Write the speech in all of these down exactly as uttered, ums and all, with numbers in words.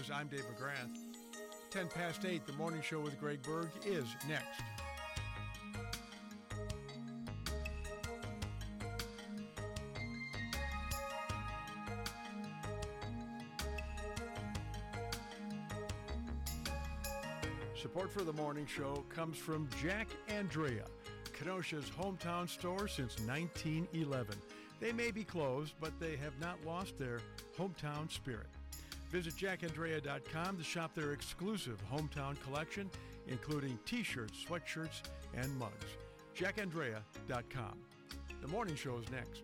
News. I'm Dave McGrath. ten past eight, the morning show with Greg Berg is next. Support for the morning show comes from Jack Andrea, Kenosha's hometown store since nineteen eleven. They may be closed, but they have not lost their hometown spirit. Visit jack andrea dot com to shop their exclusive hometown collection, including t-shirts, sweatshirts, and mugs. jack andrea dot com. The morning show is next.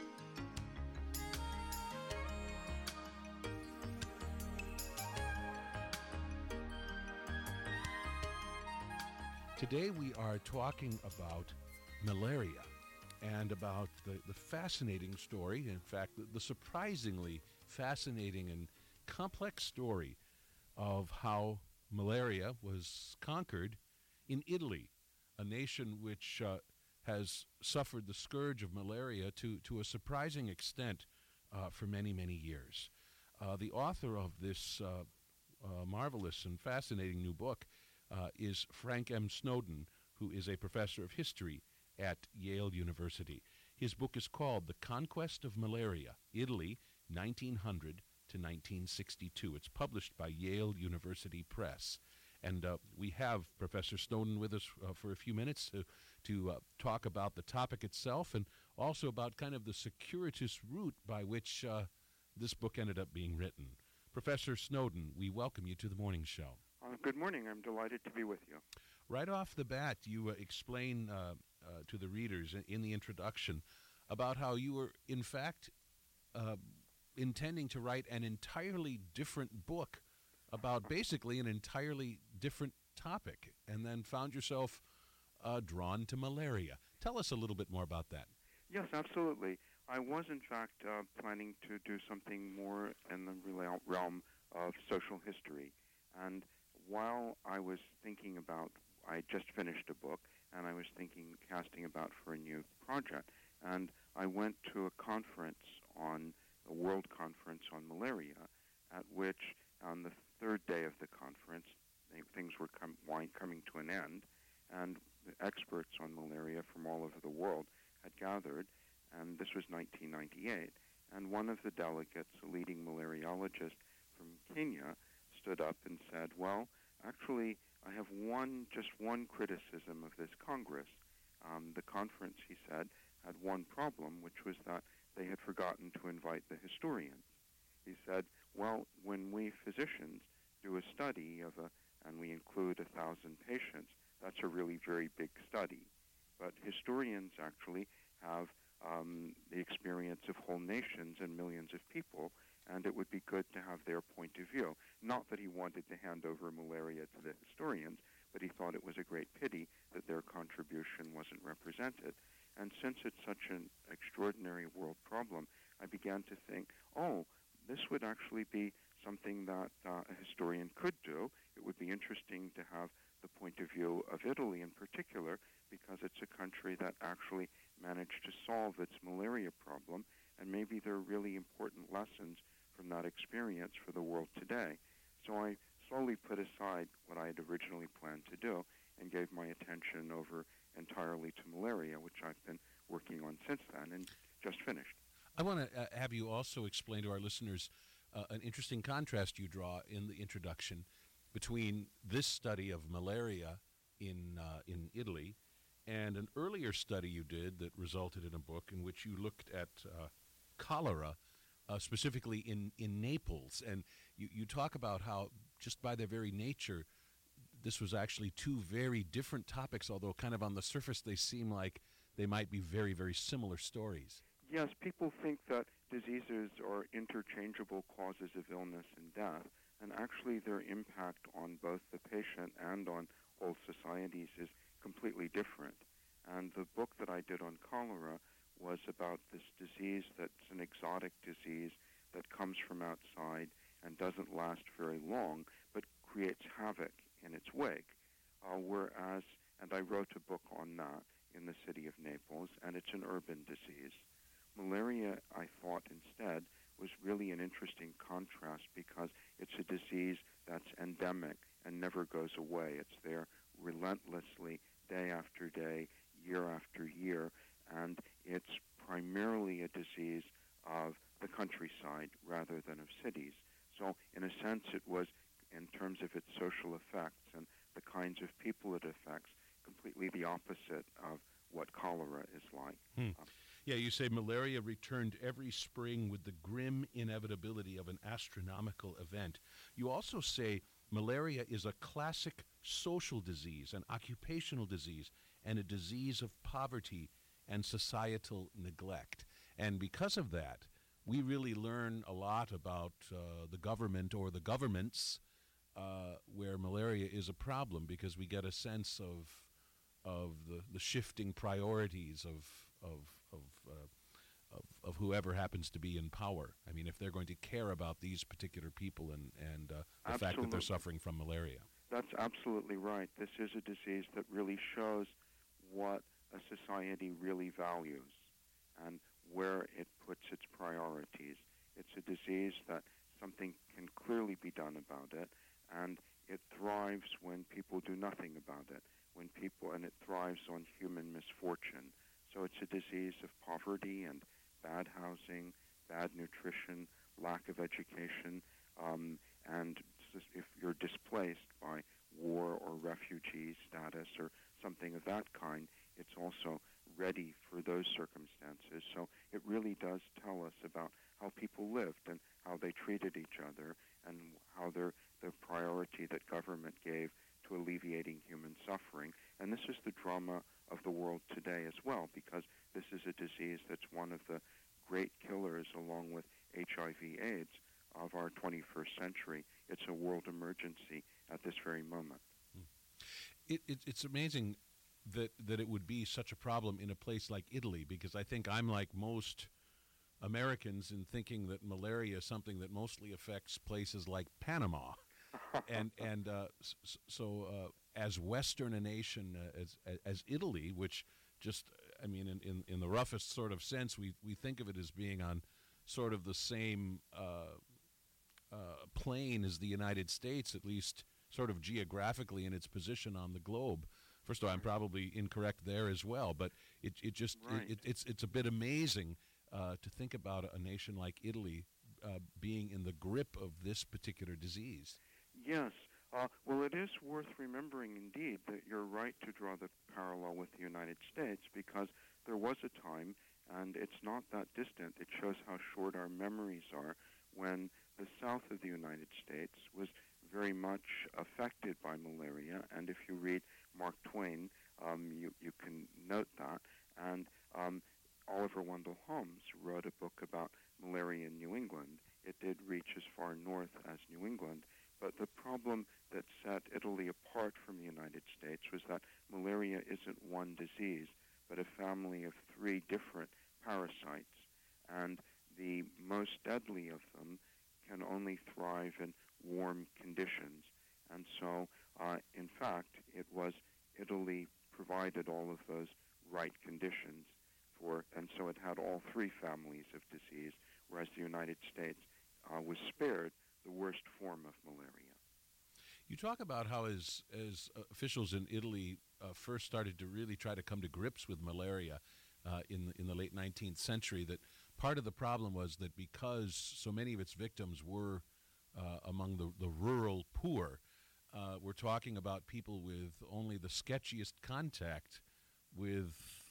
Today we are talking about malaria and about the, the fascinating story, in fact, the, the surprisingly fascinating and complex story of how malaria was conquered in Italy, a nation which uh, has suffered the scourge of malaria to, to a surprising extent uh, for many, many years. Uh, the author of this uh, uh, marvelous and fascinating new book uh, is Frank M. Snowden, who is a professor of history at Yale University. His book is called The Conquest of Malaria, Italy, nineteen hundred to nineteen sixty-two. It's published by Yale University Press. And uh, we have Professor Snowden with us uh, for a few minutes to, to uh, talk about the topic itself and also about kind of the circuitous route by which uh, this book ended up being written. Professor Snowden, we welcome you to the morning show. Uh, good morning. I'm delighted to be with you. Right off the bat, you uh, explain uh, uh, to the readers in the introduction about how you were, in fact, uh, intending to write an entirely different book about basically an entirely different topic, and then found yourself uh, drawn to malaria. Tell us a little bit more about that. Yes, absolutely. I was, in fact, uh, planning to do something more in the realm of social history. And while I was thinking about, I just finished a book, and I was thinking, casting about for a new project. And I went to a conference on, a world conference on malaria, at which, on the third day of the conference, things were com- coming to an end, and the experts on malaria from all over the world had gathered, and this was nineteen ninety-eight. And one of the delegates, a leading malariologist from Kenya, stood up and said, well, actually, I have one, just one criticism of this Congress. Um, the conference, he said, had one problem, which was that they had forgotten to invite the historians. He said, well, when we physicians do a study of a, and we include a thousand patients, that's a really very big study. But historians actually have um, the experience of whole nations and millions of people, and it would be good to have their point of view. Not that he wanted to hand over malaria to the historians, but he thought it was a great pity that their contribution wasn't represented. And since it's such an extraordinary world problem, I began to think, oh, this would actually be something that uh, a historian could do. It would be interesting to have the point of view of Italy in particular, because it's a country that actually managed to solve its malaria problem, and maybe there are really important lessons from that experience for the world today. So I slowly put aside what I had originally planned to do and gave my attention over entirely to malaria, which I've been working on since then and just finished. I want to uh, have you also explain to our listeners uh, an interesting contrast you draw in the introduction between this study of malaria in uh, in Italy and an earlier study you did that resulted in a book in which you looked at uh, cholera, uh, specifically in, in Naples. And you, you talk about how, just by their very nature, this was actually two very different topics, although kind of on the surface they seem like they might be very, very similar stories. Yes, people think that diseases are interchangeable causes of illness and death, and actually their impact on both the patient and on whole societies is completely different. And the book that I did on cholera was about this disease that's an exotic disease that comes from outside and doesn't last very long, but creates havoc in its wake. Uh, whereas, and I wrote a book on that in the city of Naples, and it's an urban disease. Malaria, I thought instead, was really an interesting contrast because it's a disease that's endemic and never goes away. It's there relentlessly, day after day, year after year, and it's primarily a disease of the countryside rather than of cities. So in a sense, it was, in terms of its social effects and the kinds of people it affects, completely the opposite of what cholera is like. Hmm. Um, Yeah, you say malaria returned every spring with the grim inevitability of an astronomical event. You also say malaria is a classic social disease, an occupational disease, and a disease of poverty and societal neglect. And because of that, we really learn a lot about uh, the government or the governments uh, where malaria is a problem, because we get a sense of of the, the shifting priorities of of of, uh, of of whoever happens to be in power. I mean, if they're going to care about these particular people and and uh, the fact that they're Absolutely. suffering from malaria. That's absolutely right. This is a disease that really shows what a society really values and where it puts its priorities. It's a disease that something can clearly be done about it, and it thrives when people do nothing about it, when people, and it thrives on human misfortune. So it's a disease of poverty and bad housing, bad nutrition, lack of education, um, and if you're displaced by war or refugee status or something of that kind, it's also ready for those circumstances. So it really does tell us about how people lived and how they treated each other and how their the priority that government gave to alleviating human suffering. And this is the drama of the world today as well, because this is a disease that's one of the great killers, along with H I V AIDS, of our twenty-first century. It's a world emergency at this very moment. It, it, it's amazing that that it would be such a problem in a place like Italy, because I think I'm like most Americans in thinking that malaria is something that mostly affects places like Panama. and and uh, s- so uh, as Western a nation uh, as as Italy, which just, I mean, in, in, in the roughest sort of sense, we we think of it as being on sort of the same uh, uh, plane as the United States, at least sort of geographically in its position on the globe. First of all, I'm probably incorrect there as well, but it it just Right. it, it, it's it's a bit amazing uh, to think about a nation like Italy uh, being in the grip of this particular disease. Yes. Uh, well, it is worth remembering indeed that you're right to draw the parallel with the United States, because there was a time, and it's not that distant, it shows how short our memories are, when the south of the United States was very much affected by malaria. And if you read Mark Twain, um, you, you can note that. And um, Oliver Wendell Holmes wrote a book about malaria in New England. It did reach as far north as New England. But the problem that set Italy apart from the United States was that malaria isn't one disease, but a family of three different parasites. And the most deadly of them can only thrive in warm conditions. And so, uh, in fact, it was Italy provided all of those right conditions for, and so it had all three families of disease, whereas the United States uh, was spared the worst form of malaria. You talk about how as as uh, officials in Italy uh, first started to really try to come to grips with malaria uh, in the, in the late nineteenth century, that part of the problem was that because so many of its victims were uh, among the, the rural poor, uh, we're talking about people with only the sketchiest contact with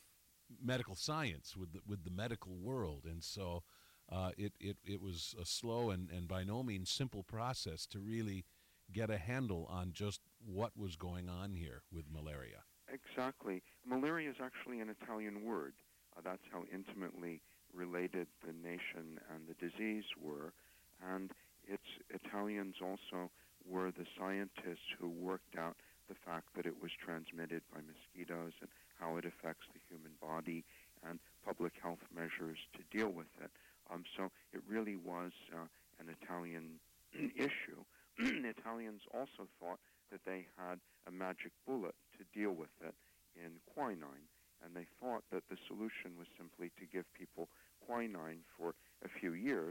medical science, with the, with the medical world. And so uh, it, it, it was a slow and, and by no means simple process to really get a handle on just what was going on here with malaria. Exactly. Malaria is actually an Italian word. Uh, that's how intimately related the nation and the disease were. And its Italians also were the scientists who worked out the fact that it was transmitted by mosquitoes and how it affects the human body and public health measures to deal with it. Um, so it really was uh, an Italian issue. Italians also thought that they had a magic bullet to deal with it in quinine, and they thought that the solution was simply to give people quinine for a few years,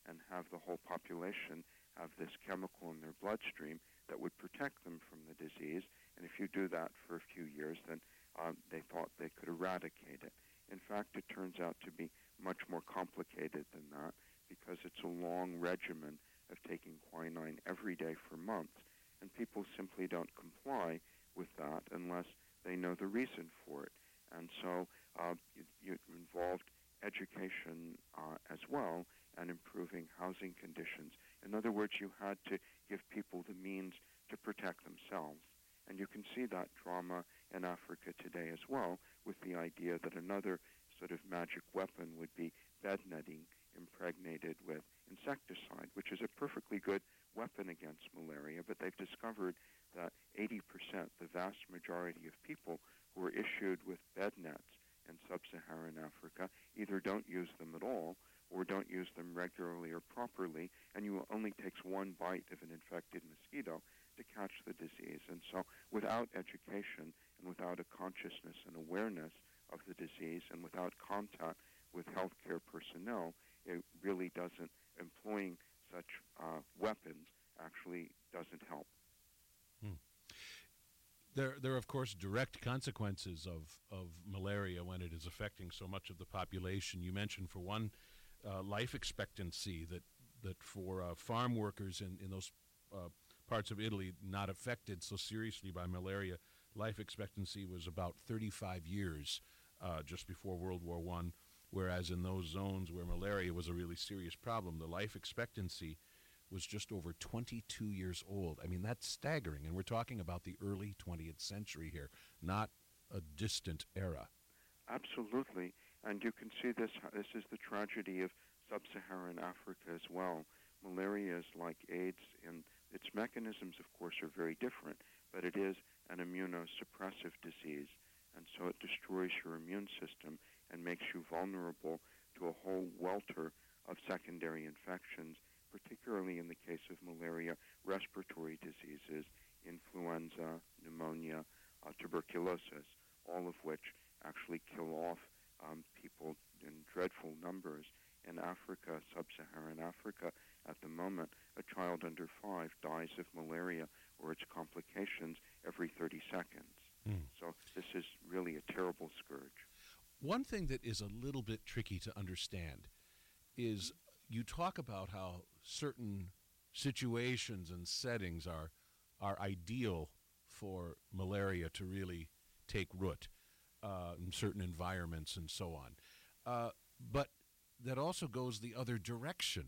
and have the whole population have this chemical in their bloodstream that would protect them from the disease. And if you do that for a few years, then um, they thought they could eradicate it. In fact, it turns out to be much more complicated than that, because it's a long regimen of taking quinine every day for months, and people simply don't comply with that unless they know the reason for it. And so uh, it, it involved education uh, as well, and improving housing conditions. In other words, you had to give people the means to protect themselves. And you can see that drama in Africa today as well, with the idea that another sort of magic weapon would be bed netting impregnated with insecticide, which is a perfectly good weapon against malaria, but they've discovered that eighty percent, the vast majority of people who are issued with bed nets in sub-Saharan Africa, either don't use them at all or don't use them regularly or properly, and you only takes one bite of an infected mosquito to catch the disease. And so without education and without a consciousness and awareness of the disease and without contact with healthcare personnel, it really doesn't, employing such uh, weapons actually doesn't help. Hmm. There, there are, of course, direct consequences of, of malaria when it is affecting so much of the population. You mentioned, for one, uh, life expectancy, that, that for uh, farm workers in, in those uh, parts of Italy not affected so seriously by malaria, life expectancy was about thirty-five years uh, just before World War One, whereas in those zones where malaria was a really serious problem, the life expectancy was just over twenty-two years old. I mean, that's staggering, and we're talking about the early twentieth century here, not a distant era. Absolutely, and you can see this, this is the tragedy of sub-Saharan Africa as well. Malaria is like AIDS, and its mechanisms, of course, are very different, but it is an immunosuppressive disease, and so it destroys your immune system and makes you vulnerable to a whole welter of secondary infections, particularly in the case of malaria, respiratory diseases, influenza, pneumonia, uh, tuberculosis, all of which actually kill off um, people in dreadful numbers. In Africa, sub-Saharan Africa, at the moment, a child under five dies of malaria or its complications every thirty seconds. Mm. So this is really a terrible scourge. One thing that is a little bit tricky to understand is you talk about how certain situations and settings are are ideal for malaria to really take root uh, in certain environments and so on. Uh, but that also goes the other direction,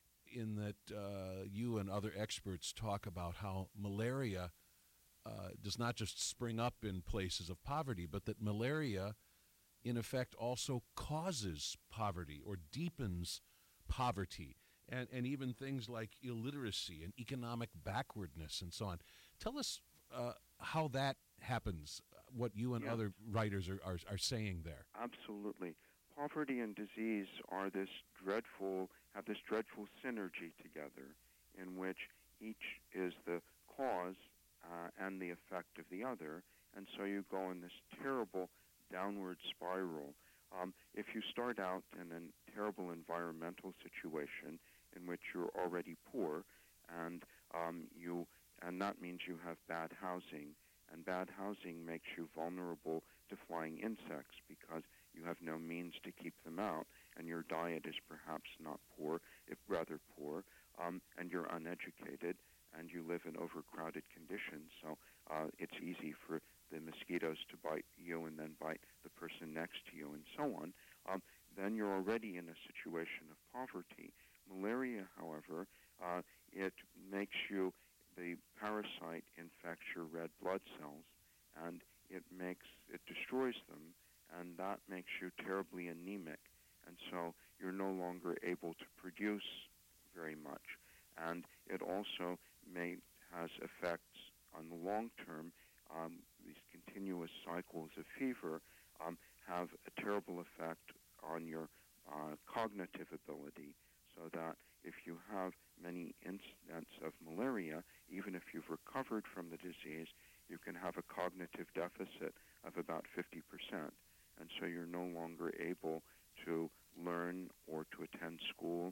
in that uh, you and other experts talk about how malaria uh, does not just spring up in places of poverty, but that malaria, in effect, also causes poverty or deepens poverty, and, and even things like illiteracy and economic backwardness and so on. Tell us uh, how that happens, what you and yeah. other writers are, are, are saying there. Absolutely. Poverty and disease are this dreadful, have this dreadful synergy together, in which each is the cause uh, and the effect of the other, and so you go in this terrible downward spiral. Um, if you start out in a terrible environmental situation in which you're already poor, and um, you, and that means you have bad housing, and bad housing makes you vulnerable to flying insects because you have no means to keep them out, and your diet is perhaps not poor, if rather poor, um, and you're uneducated, and you live in overcrowded conditions, so uh, it's easy for the mosquitoes to bite you and then bite the person next to you and so on, um, then you're already in a situation of poverty. Malaria, however, uh, it makes you, the parasite infects your red blood cells, and it makes, it destroys them, and that makes you terribly anemic, and so you're no longer able to produce very much. And it also may, has effects on the long term. Um, these continuous cycles of fever um, have a terrible effect on your uh, cognitive ability, so that if you have many incidents of malaria, even if you've recovered from the disease, you can have a cognitive deficit of about fifty percent. And so you're no longer able to learn or to attend school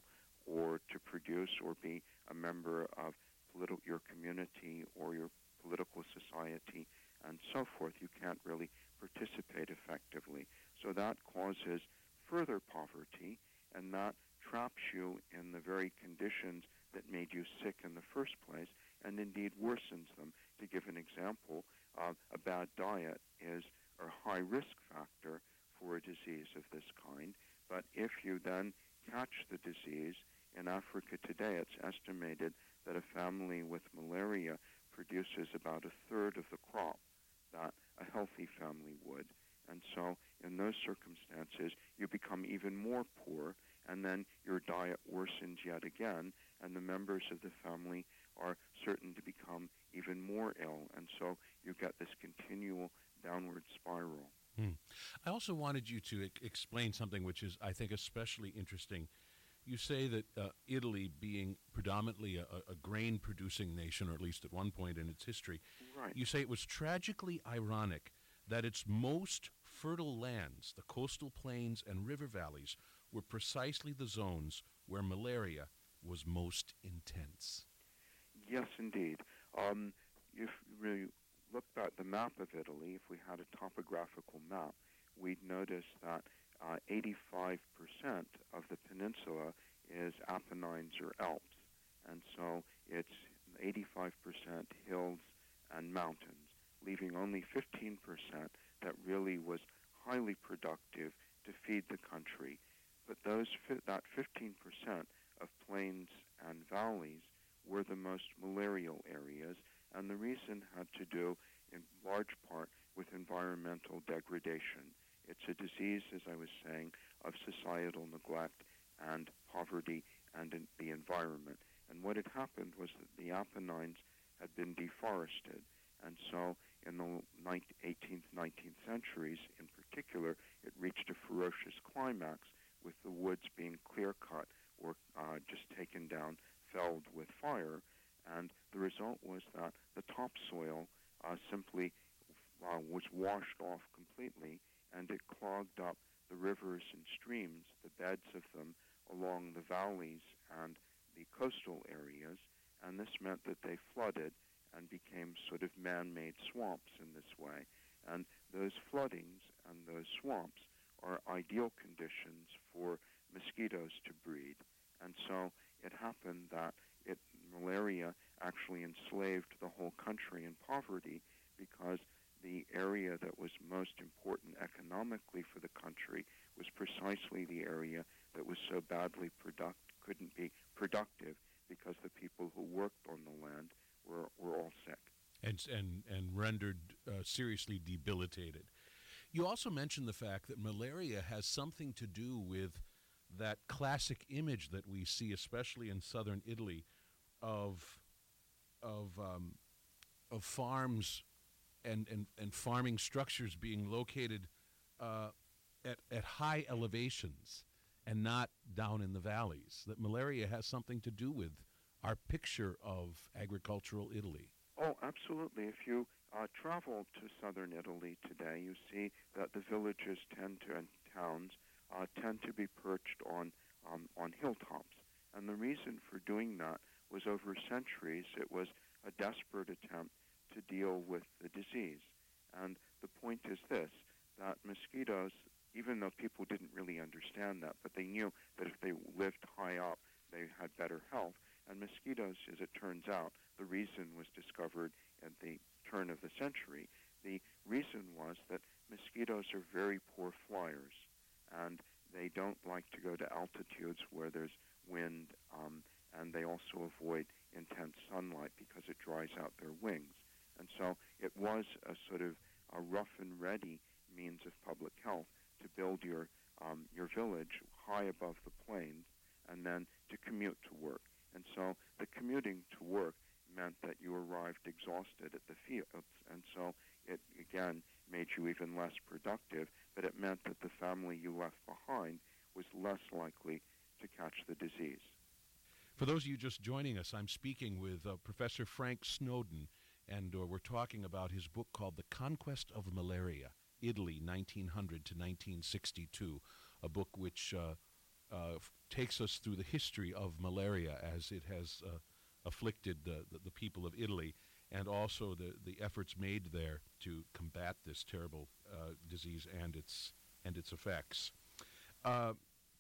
or to produce or be a member of politi- your community or your political society and so forth. You can't really participate effectively. So that causes further poverty, and that traps you in the very conditions that made you sick in the first place, and indeed worsens them. To give an example, uh, a bad diet is a high risk factor for a disease of this kind, but if you then catch the disease, in Africa today it's estimated that a family with malaria produces about a third of the crop that a healthy family would. And so in those circumstances, you become even more poor, and then your diet worsens yet again, and the members of the family are certain to become even more ill. And so you get this continual downward spiral. Hmm. I also wanted you to e- explain something which is, I think, especially interesting. You say that uh, Italy, being predominantly a, a grain-producing nation, or at least at one point in its history, Right. you say it was tragically ironic that its most fertile lands, the coastal plains and river valleys, were precisely the zones where malaria was most intense. Yes, indeed. Um, if we looked at the map of Italy, if we had a topographical map, we'd notice that uh, eighty-five percent of the peninsula is Apennines or Alps. And so it's eighty-five percent hills and mountains, leaving only fifteen percent that really was highly productive to feed the country. But those fi- that fifteen percent of plains and valleys were the most malarial areas, and the reason had to do in large part with environmental degradation. It's a disease, as I was saying, of societal neglect and poverty and in the environment. And what had happened was that the Apennines had been deforested, and so in the eighteenth, nineteenth centuries in particular, it reached a ferocious climax with the woods being clear-cut or uh, just taken down, felled with fire, and the result was that the topsoil uh, simply uh, was washed off completely, and it clogged up the rivers and streams, the beds of them, along the valleys and the coastal areas, and this meant that they flooded and became sort of man-made swamps in this way. And those floodings and those swamps are ideal conditions for mosquitoes to breed. And so it happened that it, malaria actually enslaved the whole country in poverty, because the area that was most important economically for the country was precisely the area that was so badly product couldn't be productive, because the people who worked on the land were, were all sick. And, and, and rendered uh, seriously debilitated. You also mentioned the fact that malaria has something to do with that classic image that we see, especially in southern Italy, of of um, of farms and, and, and farming structures being located uh, at at high elevations and not down in the valleys. That malaria has something to do with our picture of agricultural Italy. Oh, absolutely. If you uh, travel to southern Italy today, you see that the villages tend to, and towns uh, tend to be perched on um, on hilltops. And the reason for doing that was, over centuries, it was a desperate attempt to deal with the disease. And the point is this, that mosquitoes, even though people didn't really understand that, but they knew that if they lived high up, they had better health. And mosquitoes, as it turns out, the reason was discovered at the turn of the century. The reason was that mosquitoes are very poor flyers, and they don't like to go to altitudes where there's wind, um, and they also avoid intense sunlight because it dries out their wings. And so it was a sort of a rough and ready means of public health to build your um, your village high above the plains, and then to commute to work. And so the commuting to work meant that you arrived exhausted at the fields, and so it, again, made you even less productive, but it meant that the family you left behind was less likely to catch the disease. For those of you just joining us, I'm speaking with uh, Professor Frank Snowden, and uh, we're talking about his book called The Conquest of Malaria, Italy, nineteen hundred to nineteen sixty-two, a book which uh, uh, f- takes us through the history of malaria as it has uh, afflicted the, the, the people of Italy, and also the, the efforts made there to combat this terrible uh, disease and its and its effects. Uh,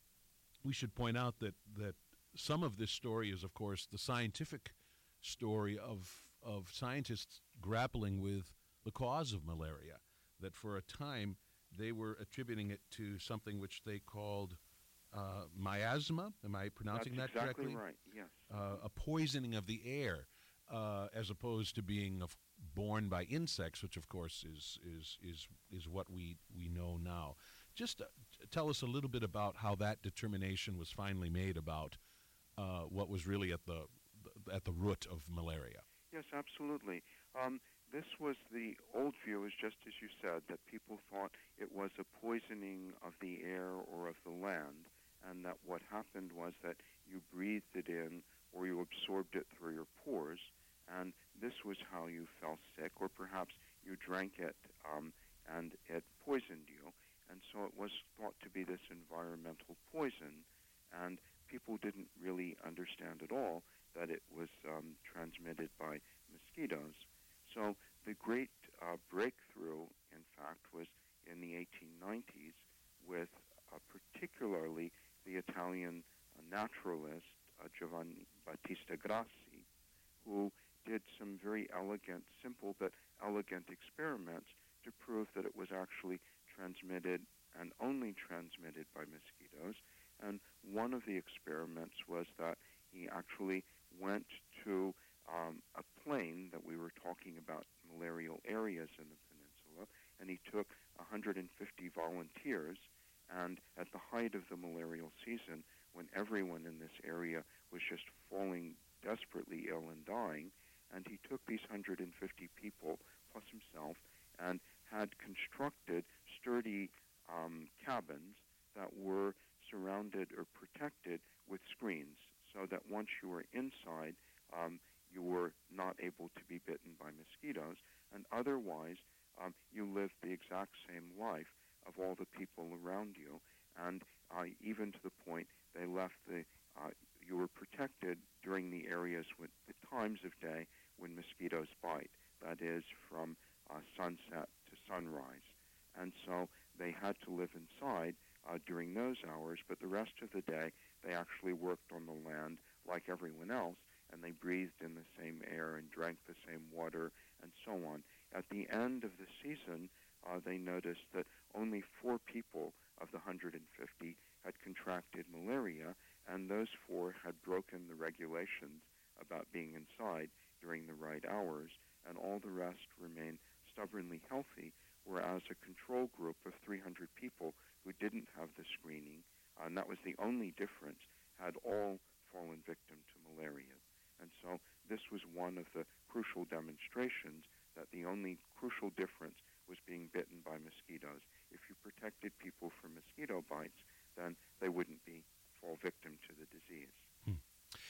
we should point out that that some of this story is, of course, the scientific story of of scientists grappling with the cause of malaria. That for a time they were attributing it to something which they called uh, miasma. Am I pronouncing That's that exactly correctly? right, yes. Uh, a poisoning of the air, uh, as opposed to being of, borne by insects, which of course is is is is what we we know now. Just uh, tell us a little bit about how that determination was finally made about uh, what was really at the, the at the root of malaria. Yes, absolutely. Um, this was the old view, is just as you said, that people thought it was a poisoning of the air or of the land, and that what happened was that you breathed it in or you absorbed it through your pores, and this was how you fell sick, or perhaps you drank it um, and it poisoned you. And so it was thought to be this environmental poison, and people didn't really understand at all that it was um, transmitted by mosquitoes. So the great uh, breakthrough, in fact, was in the eighteen nineties with uh, particularly the Italian uh, naturalist uh, Giovanni Battista Grassi, who did some very elegant, simple but elegant experiments to prove that it was actually transmitted and only transmitted by mosquitoes. And one of the experiments was that he actually went to um, a plain that we were talking about, malarial areas in the peninsula, and he took one hundred fifty volunteers, and at the height of the malarial season, when everyone in this area was just falling desperately ill and dying, and he took these one hundred fifty people, plus himself, and had constructed sturdy um, cabins that were surrounded or protected with screens, so that once you were inside, um, you were not able to be bitten by mosquitoes, and otherwise um, you lived the exact same life of all the people around you, and uh, even to the point they left the, uh, you were protected during the areas with the times of day when mosquitoes bite, that is from uh, sunset to sunrise. And so they had to live inside uh, during those hours, but the rest of the day they actually worked on the land like everyone else, and they breathed in the same air and drank the same water and so on. At the end of the season, uh, they noticed that only four people of the one hundred fifty had contracted malaria, and those four had broken the regulations about being inside during the right hours, and all the rest remained stubbornly healthy, whereas a control group of three hundred people who didn't have the screening, uh, and that was the only difference, had all fallen victim to malaria. And so this was one of the crucial demonstrations that the only crucial difference was being bitten by mosquitoes. If you protected people from mosquito bites, then they wouldn't be fall victim to the disease. Hmm.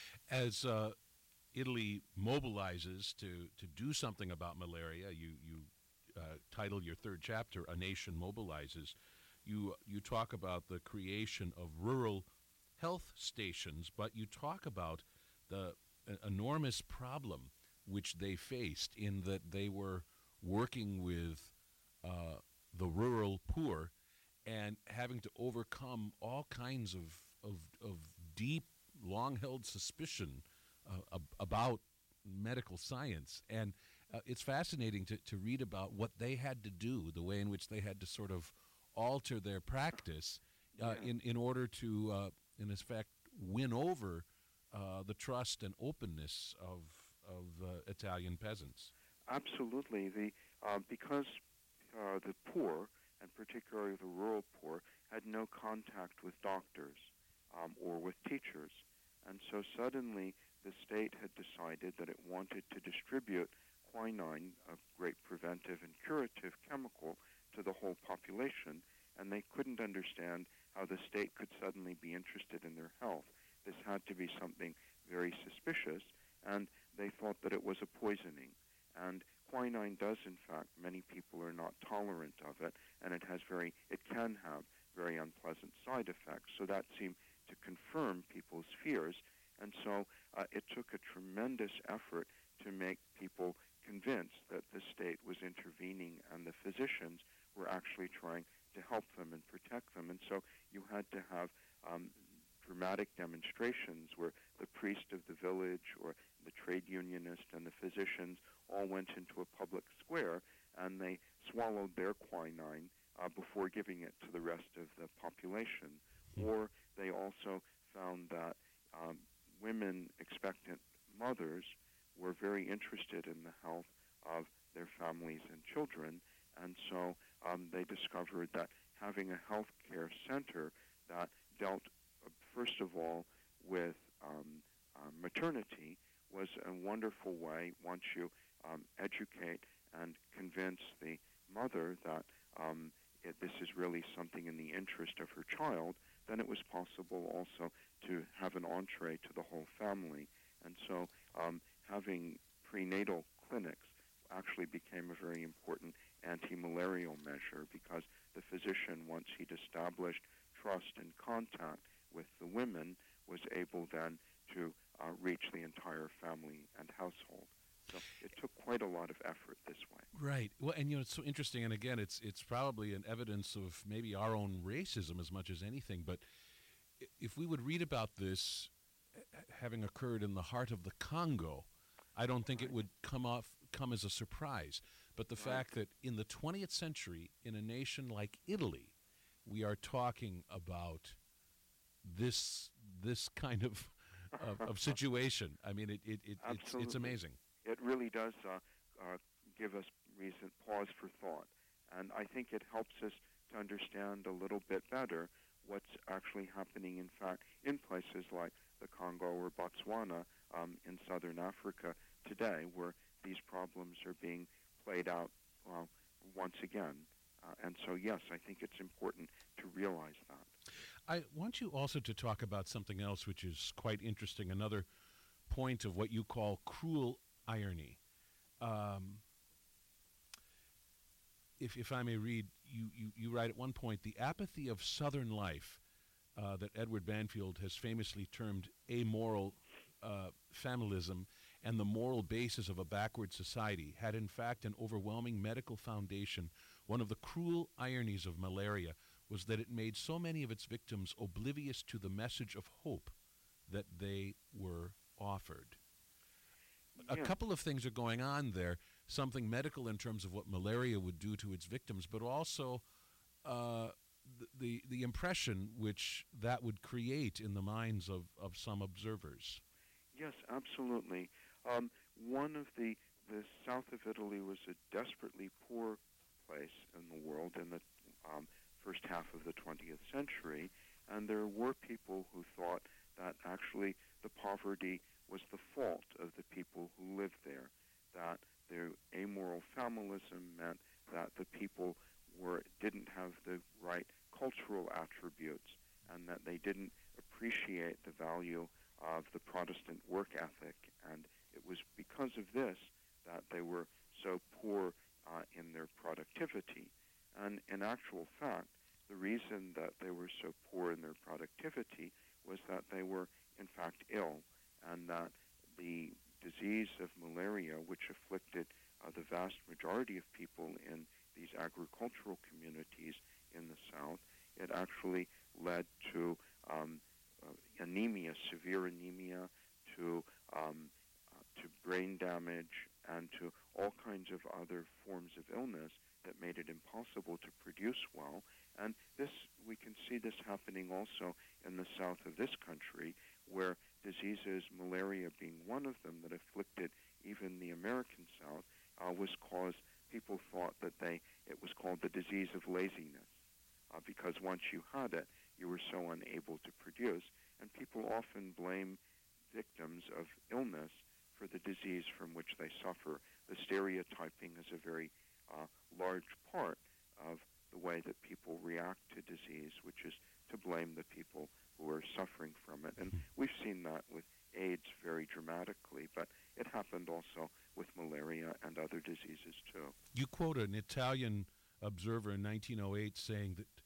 As uh, Italy mobilizes to, to do something about malaria, you, you uh, title your third chapter, A Nation Mobilizes. You, you talk about the creation of rural health stations, but you talk about the uh, enormous problem which they faced in that they were working with uh, the rural poor and having to overcome all kinds of, of, of deep, long-held suspicion uh, ab- about medical science. And uh, it's fascinating to, to read about what they had to do, the way in which they had to sort of alter their practice uh, Yeah. in, in order to, uh, in effect, win over uh, the trust and openness of, of uh, Italian peasants. Absolutely. The uh, because uh, the poor, and particularly the rural poor, had no contact with doctors um, or with teachers, and so suddenly the state had decided that it wanted to distribute quinine, a great preventive and curative chemical, to the whole population, and they couldn't understand how the state could suddenly be interested in their health. This had to be something very suspicious, and they thought that it was a poisoning. And quinine does, in fact, many people are not tolerant of it, and it has very, it can have very unpleasant side effects. So that seemed to confirm people's fears. And so uh, it took a tremendous effort to make people convinced that the state was intervening and the physicians were actually trying to help them and protect them. And so you had to have um, dramatic demonstrations where the priest of the village or the trade unionist and the physicians all went into a public square and they swallowed their quinine uh, before giving it to the rest of the population. Or they also found that um, women, expectant mothers, were very interested in the health of their families and children, and so um, they discovered that having a health care center that dealt, uh, first of all, with um, uh, maternity was a wonderful way, once you um, educate and convince the mother that um, it, this is really something in the interest of her child, then it was possible also to have an entree to the whole family. And so um, having prenatal clinics actually became a very important anti-malarial measure because the physician, once he'd established trust and contact with the women, was able then to uh, reach the entire family and household. So it took quite a lot of effort this way. Right. Well, and you know, it's so interesting. And again, it's it's probably an evidence of maybe our own racism as much as anything. But i- if we would read about this uh, having occurred in the heart of the Congo, I don't think it would come off come as a surprise. But the Right. fact that in the twentieth century, in a nation like Italy, we are talking about this this kind of of, of situation. I mean, it, it, it it's it's Absolutely. amazing. It really does uh, uh, give us reason, pause for thought. And I think it helps us to understand a little bit better what's actually happening, in fact, in places like the Congo or Botswana um, in southern Africa today, where these problems are being played out well, once again. Uh, and so, yes, I think it's important to realize that. I want you also to talk about something else which is quite interesting, another point of what you call cruel irony. Um, if, if I may read, you, you, you write at one point, the apathy of Southern life uh, that Edward Banfield has famously termed amoral uh, familism and the moral basis of a backward society had in fact an overwhelming medical foundation. One of the cruel ironies of malaria was that it made so many of its victims oblivious to the message of hope that they were offered. A Yeah. couple of things are going on there, something medical in terms of what malaria would do to its victims, but also uh, the, the the impression which that would create in the minds of, of some observers. Yes, absolutely. Um, one of the, the south of Italy was a desperately poor place in the world in the um, first half of the twentieth century, and there were people who thought that actually the poverty was the fault of the people who lived there, that their amoral familism meant that the people were didn't have the right cultural attributes and that they didn't appreciate the value of the Protestant work ethic, and it was because of this that they were so poor uh, in their productivity. And in actual fact, the reason that they were so poor in their productivity was that they were in fact ill, and that the disease of malaria, which afflicted uh, the vast majority of people in these agricultural communities in the South, it actually led to um, uh, anemia, severe anemia, to um, uh, to brain damage, and to all kinds of other forms of illness that made it impossible to produce well. And this, we can see this happening also in the south of this country, where diseases, malaria being one of them, that afflicted even the American South, uh, was caused, people thought that they, it was called the disease of laziness, uh, because once you had it, you were so unable to produce. And people often blame victims of illness for the disease from which they suffer. The stereotyping is a very uh, large part of the way that people react to disease, which is to blame the people who are suffering from it. And we've seen that with AIDS very dramatically, but it happened also with malaria and other diseases too. You quote an Italian observer in nineteen oh eight saying that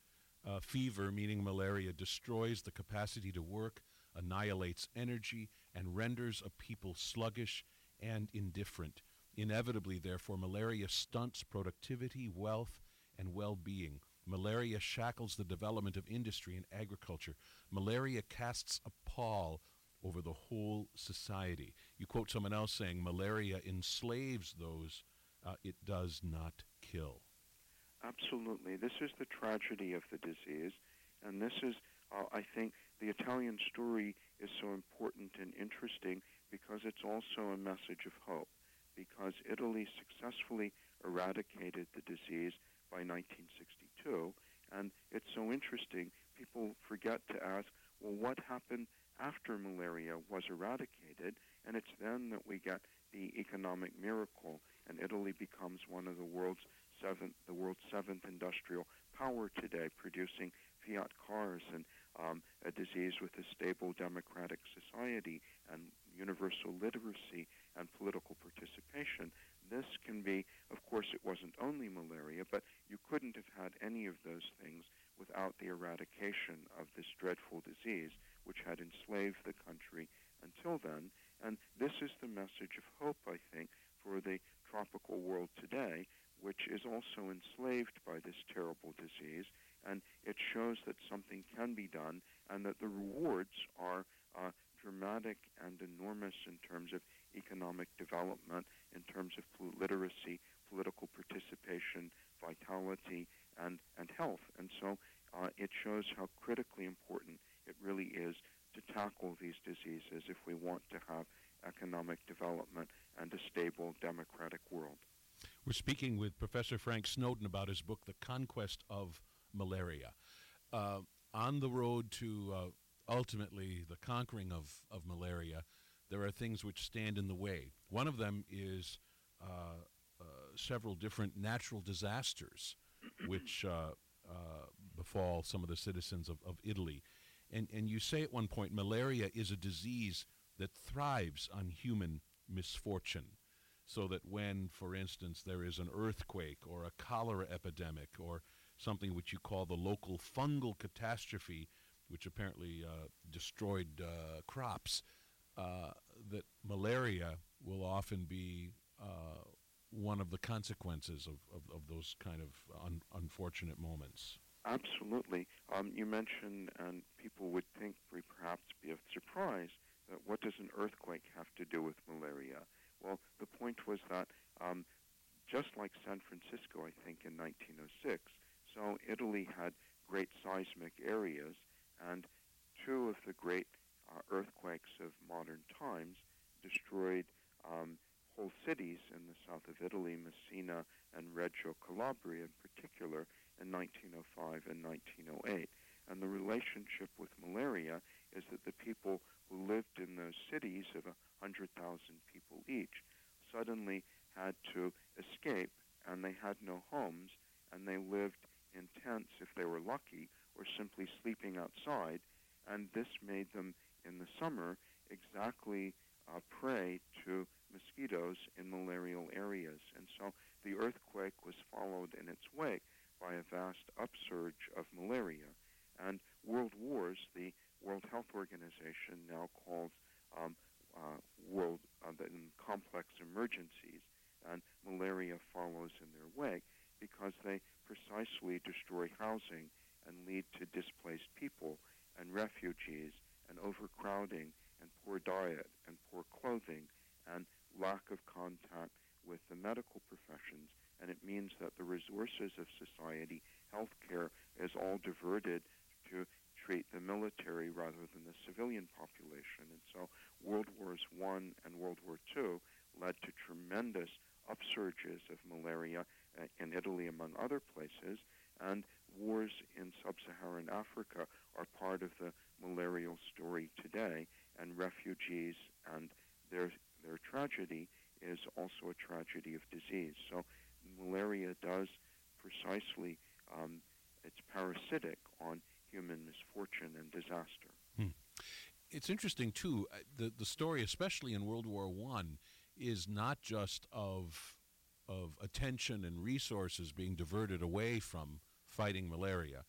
Uh, fever, meaning malaria, destroys the capacity to work, annihilates energy, and renders a people sluggish and indifferent. Inevitably, therefore, malaria stunts productivity, wealth, and well-being. Malaria shackles the development of industry and agriculture. Malaria casts a pall over the whole society. You quote someone else saying, malaria enslaves those uh, it does not kill. Absolutely. This is the tragedy of the disease, and this is, uh, I think, the Italian story is so important and interesting because it's also a message of hope, because Italy successfully eradicated the disease by nineteen sixty-two, and it's so interesting. People forget to ask, well, what happened after malaria was eradicated? And it's then that we get the economic miracle, and Italy becomes one of the world's seventh, the world's seventh industrial power today, producing Fiat cars and um, a disease with a stable democratic society and universal literacy and political participation. This can be, of course, it wasn't only malaria, but you couldn't have had any of those things without the eradication of this dreadful disease, which had enslaved the country until then. And this is the message of hope, I think, for the tropical world today, which is also enslaved by this terrible disease. And it shows that something can be done and that the rewards are uh, dramatic and enormous in terms of economic development, in terms of literacy, political participation, vitality, and, and health. And so uh, it shows how critically important it really is to tackle these diseases if we want to have economic development and a stable democratic world. We're speaking with Professor Frank Snowden about his book, The Conquest of Malaria. Uh, on the road to uh, ultimately the conquering of, of malaria, there are things which stand in the way. One of them is uh, uh, several different natural disasters which uh, uh, befall some of the citizens of, of Italy. And, and you say at one point, malaria is a disease that thrives on human misfortune. So that when, for instance, there is an earthquake or a cholera epidemic or something which you call the local fungal catastrophe, which apparently uh, destroyed uh, crops, uh, that malaria will often be uh, one of the consequences of, of, of those kind of un- unfortunate moments. Absolutely. Um, you mentioned, and people would think, perhaps be of surprise, that what does an earthquake have to do with malaria? Well, the point was that um, just like San Francisco, I think, in nineteen oh six, so Italy had great seismic areas, and two of the great uh, earthquakes of modern times destroyed um, whole cities in the south of Italy, Messina and Reggio Calabria in particular, in nineteen oh five and nineteen oh eight. And the relationship with malaria is that the people who lived in those cities of one hundred thousand people each suddenly had to escape, and they had no homes, and they lived in tents if they were lucky, or simply sleeping outside, and this made them, in the summer, exactly uh, prey to mosquitoes in malarial areas. And so the earthquake was followed in its wake by a vast upsurge of malaria. And world wars, the World Health Organization now calls um, uh, world uh, the, complex emergencies, and malaria follows in their wake because they precisely destroy housing and lead to displaced people and refugees and overcrowding and poor diet and poor clothing and lack of contact with the medical professions. And it means that the resources of society, healthcare, is all diverted to treat the military rather than the civilian population. And so World Wars One and World War Two led to tremendous upsurges of malaria uh, in Italy, among other places, and wars in sub-Saharan Africa are part of the malarial story today, and refugees and their their tragedy is also a tragedy of disease. So malaria does precisely, um, it's parasitic on human misfortune and disaster. Hmm. It's interesting, too, uh, the, the story, especially in World War One, is not just of, of attention and resources being diverted away from fighting malaria,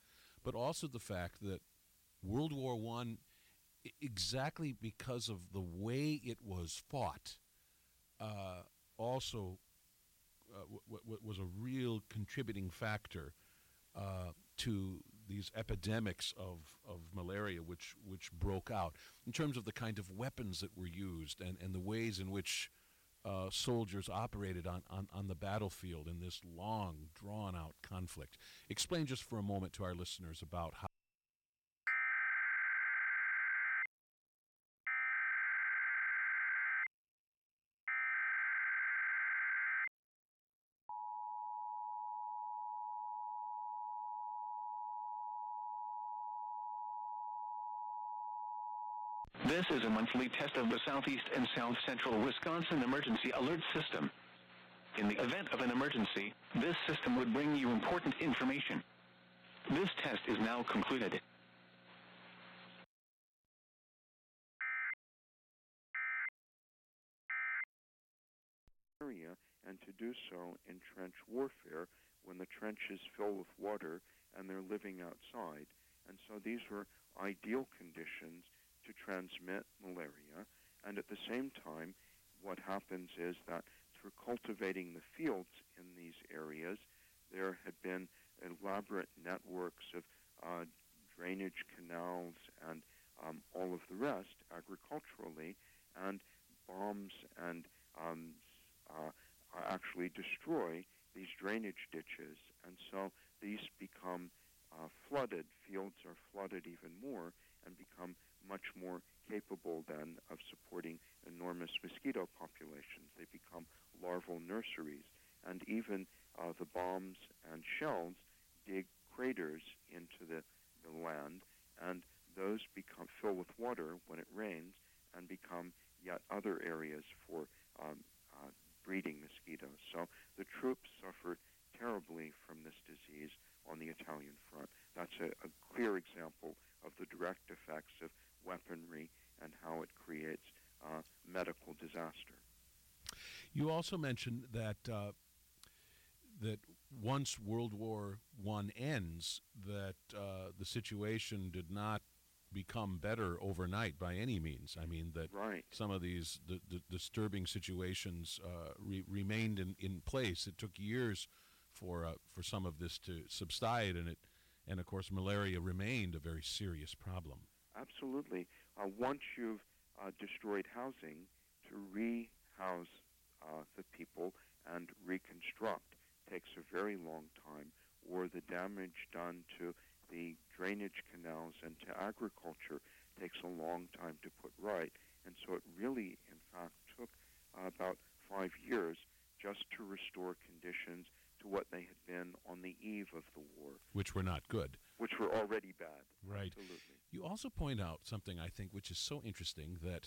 but also the fact that World War One, I- exactly because of the way it was fought, uh, also uh, w- w- was a real contributing factor uh, to these epidemics of, of malaria which, which broke out in terms of the kind of weapons that were used and, and the ways in which uh, soldiers operated on, on, on the battlefield in this long, drawn-out conflict. Explain just for a moment to our listeners about how. This is a monthly test of the Southeast and South Central Wisconsin Emergency Alert System. In the event of an emergency, this system would bring you important information. This test is now concluded. Area, and to do so in trench warfare when the trench is filled with water and they're living outside. And so these were ideal conditions to transmit malaria. And at the same time, what happens is that through cultivating the fields in these areas, there had been elaborate networks of uh, drainage canals and um, all of the rest agriculturally, and bombs and um, uh, actually destroy these drainage ditches. And so these become uh, flooded. Fields are flooded even more and become much more capable then of supporting enormous mosquito populations. They become larval nurseries. And even uh, the bombs and shells dig craters into the, the land, and those become fill with water when it rains and become yet other areas for um, uh, breeding mosquitoes. So the troops suffered terribly from this disease on the Italian front. That's a, a clear example of the direct effects of weaponry and how it creates uh, medical disaster. You also mentioned that uh, that once World War One ends, that uh, the situation did not become better overnight by any means. I mean that right. some of these the, the disturbing situations uh, re- remained in, in place. It took years for uh, for some of this to subside, and it and of course malaria remained a very serious problem. Absolutely. Uh, once you've uh, destroyed housing, to rehouse uh, the people and reconstruct takes a very long time, or the damage done to the drainage canals and to agriculture takes a long time to put right. And so it really, in fact, took uh, about five years just to restore conditions to what they had been on the eve of the war. Which were not good. Which were already bad. Right. Absolutely. You also point out something, I think, which is so interesting, that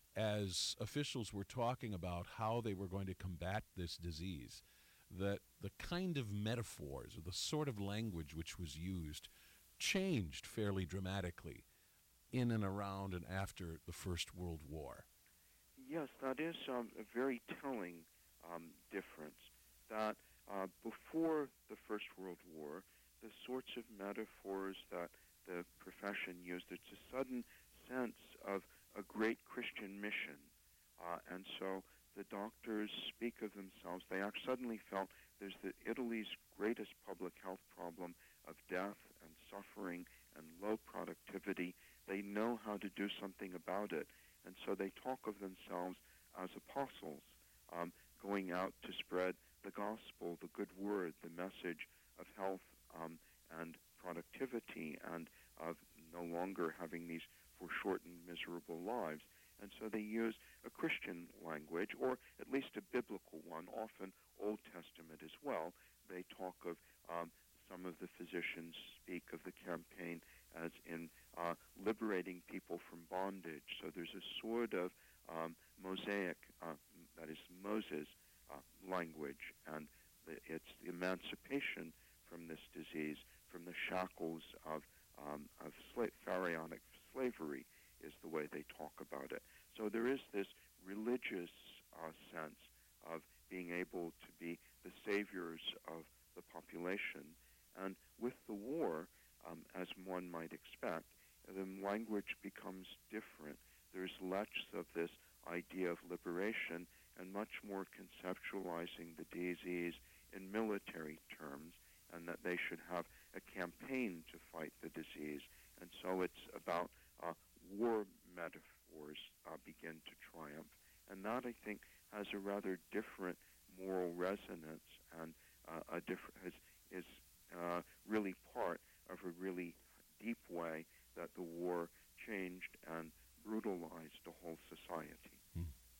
as officials were talking about how they were going to combat this disease, that the kind of metaphors or the sort of language which was used changed fairly dramatically in and around and after the First World War. Yes, that is um, a very telling um, difference. That uh, before the First World War, the sorts of metaphors that the profession used, it's a sudden sense of a great Christian mission. Uh, and so the doctors speak of themselves. They act, suddenly felt there's the Italy's greatest public health problem of death and suffering and low productivity. They know how to do something about it. And so they talk of themselves as apostles, um, going out to spread the gospel, the good word, the message of health um, and productivity, and of no longer having these foreshortened, miserable lives. And so they use a Christian language, or at least a biblical one, often Old Testament as well. They talk of, um, some of the physicians speak of the campaign as in uh, liberating people from bondage. So there's a sort of um, Mosaic, uh, that is Moses, uh, language, and the, it's the emancipation from this disease, from the shackles of, um, of sla- pharaonic slavery, is the way they talk about it. So there is this religious uh, sense of being able to be the saviors of the population. And with the war, um, as disease in military terms, and that they should have a campaign to fight the disease. And so it's about uh, war metaphors uh, begin to triumph. And that, I think, has a rather different moral resonance and uh, a different is, is uh, really part of a really deep way that the war changed and brutalized the whole society. Hmm.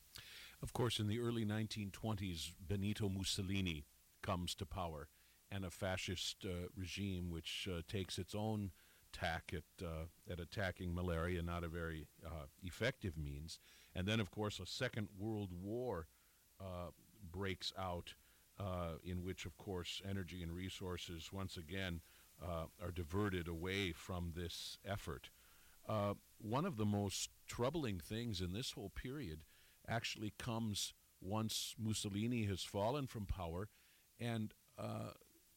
Of course, in the early nineteen twenties, Benito Mussolini comes to power, and a fascist uh, regime which uh, takes its own tack at, uh, at attacking malaria, not a very uh, effective means. And then, of course, a Second World War uh, breaks out, uh, in which, of course, energy and resources once again uh, are diverted away from this effort. Uh, one of the most troubling things in this whole period actually comes once Mussolini has fallen from power, and uh,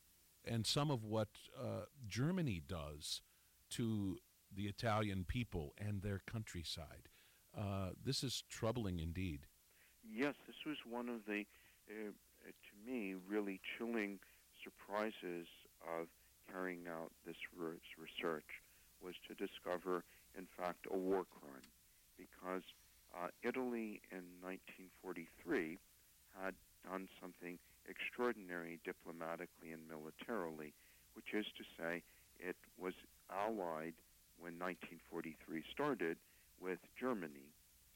and some of what uh, Germany does to the Italian people and their countryside. Uh, this is troubling indeed. Yes, this was one of the, uh, to me, really chilling surprises of carrying out this re- research, was to discover, in fact, a war crime, because uh, Italy in nineteen forty-three had done something extraordinary diplomatically and militarily, which is to say it was allied when nineteen forty-three started with Germany.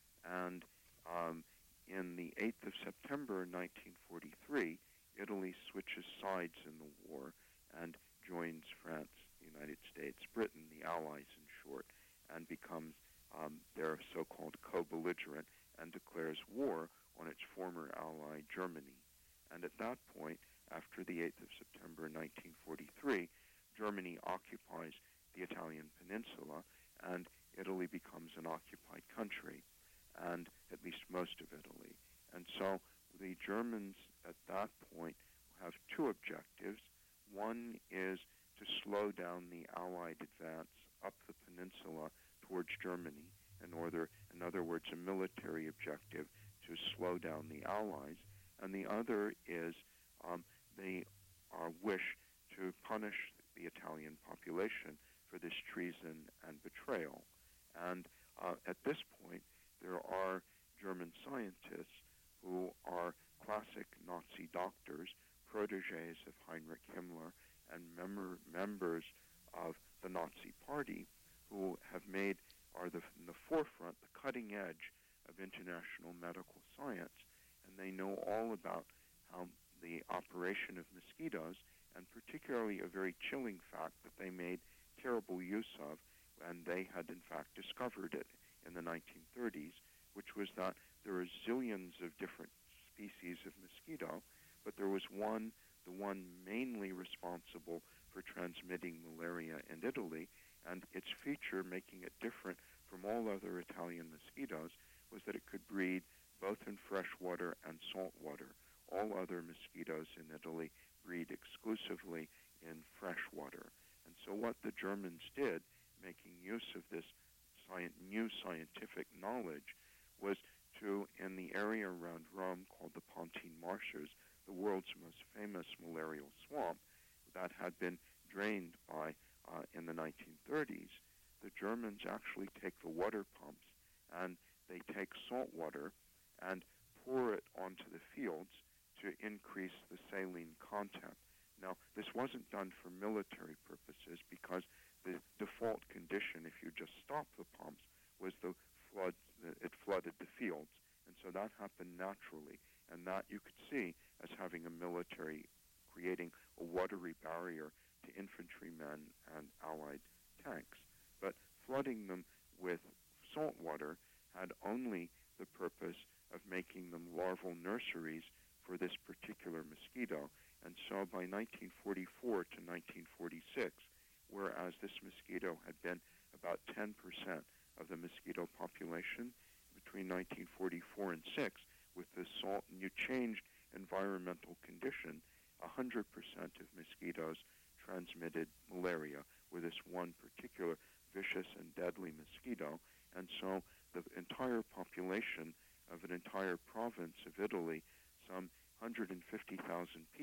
And um, in the eighth of September nineteen forty-three, Italy switches sides in the war and joins France, the United States, Britain, the Allies in short, and becomes um, their so-called co-belligerent and declares war on its former ally, Germany. And at that point, after the eighth of September nineteen forty-three, Germany occupies the Italian peninsula, and Italy becomes an occupied country, and at least most of Italy. And so the Germans at that point have two objectives. One is to slow down the Allied advance up the peninsula towards Germany, in order, in other words, a military objective to slow down the Allies. And the other is um, they uh, wish to punish the Italian population for this treason and betrayal. And uh, at this point, there are German scientists who are classic Nazi doctors, protégés of Heinrich Himmler, and member, members of the Nazi Party, who have made, are the, in the forefront, the cutting edge of international medical science. And they know all about how the operation of mosquitoes, and particularly a very chilling fact that they made terrible use of, and they had in fact discovered it in the nineteen thirties, which was that there are zillions of different species of mosquito, but there was one, the one mainly responsible for transmitting malaria in Italy, and its feature, making it different from all other Italian mosquitoes, was that it could breed both in fresh water and salt water. All other mosquitoes in Italy breed exclusively in fresh water. And so what the Germans did, making use of this sci- new scientific knowledge, was to, in the area around Rome called the Pontine Marshes, the world's most famous malarial swamp that had been drained by uh, in the nineteen thirties, the Germans actually take the water pumps and they take salt water and pour it onto the fields to increase the saline content. Now, this wasn't done for military purposes because the default condition, if you just stop the pumps, was the flood, it flooded the fields. And so that happened naturally. And that you could see as having a military, creating a watery barrier to infantrymen and Allied tanks. But flooding them with salt water had only the purpose of making them larval nurseries for this particular mosquito. And so by nineteen forty-four to nineteen forty-six, whereas this mosquito had been about ten percent of the mosquito population, between nineteen forty-four and six, with the salt new changed environmental condition, one hundred percent of mosquitoes transmitted malaria with this one particular vicious and deadly mosquito. And so the entire population of an entire province of Italy, some one hundred fifty thousand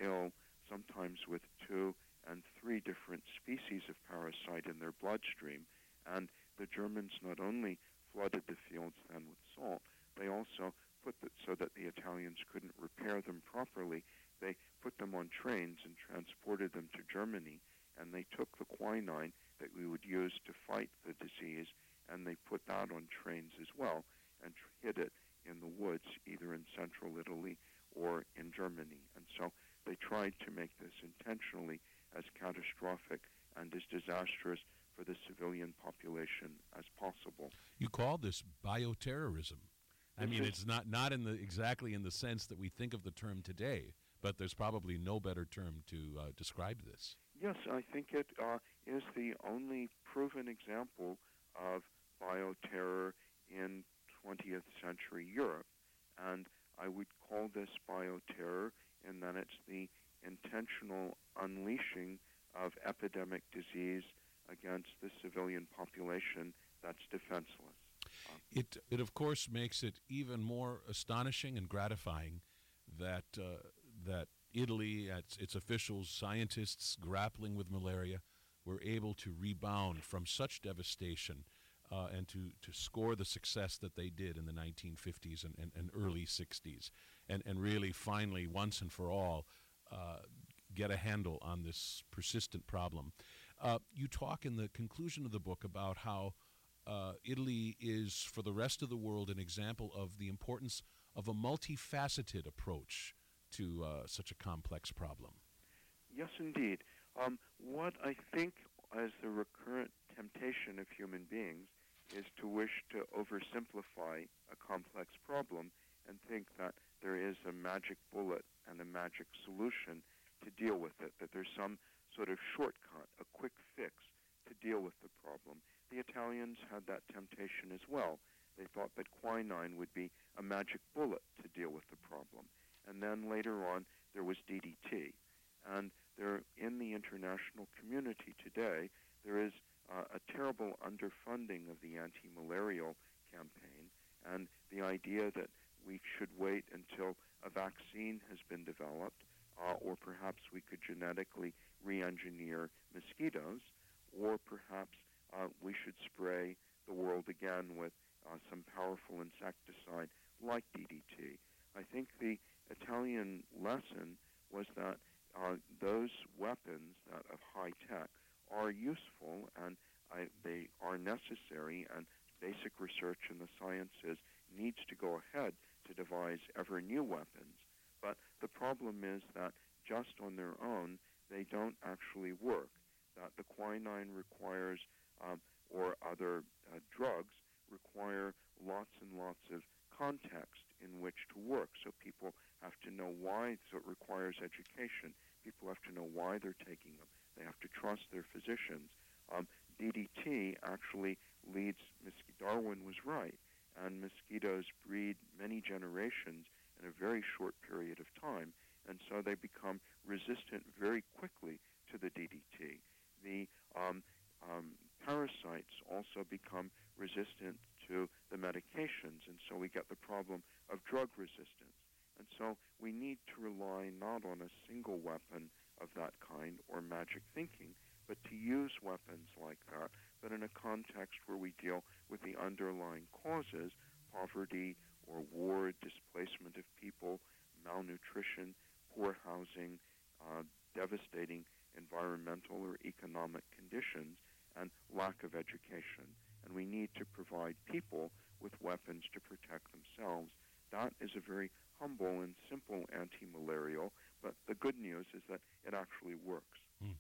ill, sometimes with two and three different species of parasite in their bloodstream. And the Germans not only flooded the fields then with salt, they also put it so that the Italians couldn't repair them properly. They put them on trains and transported them to Germany, and they took the quinine that we would use to fight the disease, and they put that on trains as well and hid it in the woods, either in central Italy or in Germany. And so they tried to make this intentionally as catastrophic and as disastrous for the civilian population as possible. You call this bioterrorism. I This mean, is- it's not, not in the exactly in the sense that we think of the term today, but there's probably no better term to uh, describe this. Yes, I think it uh, is the only proven example of bioterror in twentieth century Europe. And I would call this bioterror in that it's the intentional unleashing of epidemic disease against the civilian population that's defenseless. It, it of course, makes it even more astonishing and gratifying that uh, that Italy, its, its officials, scientists grappling with malaria, were able to rebound from such devastation uh, and to, to score the success that they did in the nineteen fifties and, and, and early sixties, and, and really finally, once and for all, uh, get a handle on this persistent problem. Uh, you talk in the conclusion of the book about how uh, Italy is, for the rest of the world, an example of the importance of a multifaceted approach to uh, such a complex problem. Yes, indeed. Um, what I think as the recurrent temptation of human beings is to wish to oversimplify a complex problem and think that there is a magic bullet and a magic solution to deal with it, that there's some sort of shortcut, a quick fix to deal with the problem. The Italians had that temptation as well. They thought that quinine would be a magic bullet to deal with the problem. And then later on, there was D D T. And there, in the international community today, there is uh, a terrible underfunding of the anti-malarial campaign, and the idea that we should wait until a vaccine has been developed, uh, or perhaps we could genetically re-engineer mosquitoes, or perhaps uh, we should spray the world again with uh, some powerful insecticide like D D T. I think the Italian lesson was that uh, those weapons that of high tech are useful and I, they are necessary, and basic research in the sciences needs to go ahead to devise ever new weapons. But the problem is that just on their own, they don't actually work. That the quinine requires, um, or other uh, drugs require lots and lots of context in which to work. So people have to know why, so it requires education. People have to know why they're taking them. They have to trust their physicians. Um, D D T actually leads, Darwin was right, and mosquitoes breed many generations in a very short period of time, and so they become resistant very quickly to the D D T. The um, um, parasites also become resistant to the medications, and so we get the problem of drug resistance. And so we need to rely not on a single weapon of that kind or magic thinking, but to use weapons like that, but in a context where we deal with the underlying causes, poverty or war, displacement of people, malnutrition, poor housing, uh, devastating environmental or economic conditions, and lack of education. And we need to provide people with weapons to protect themselves. That is a very humble and simple anti-malarial, but the good news is that it actually works. Hmm.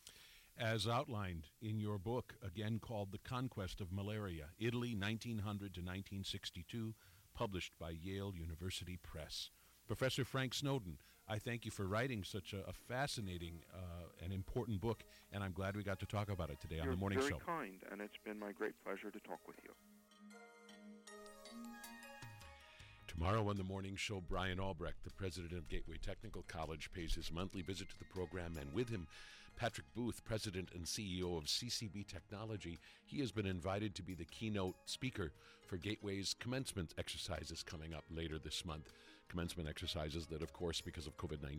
As outlined in your book, again called The Conquest of Malaria, Italy, nineteen hundred to nineteen sixty-two, published by Yale University Press. Professor Frank Snowden, I thank you for writing such a, a fascinating uh, and important book, and I'm glad we got to talk about it today You're on The Morning very Show. kind, and it's been my great pleasure to talk with you. Tomorrow on The Morning Show, Brian Albrecht, the president of Gateway Technical College, pays his monthly visit to the program, and with him, Patrick Booth, president and C E O of C C B Technology. He has been invited to be the keynote speaker for Gateway's commencement exercises coming up later this month. Commencement exercises that, of course, because of COVID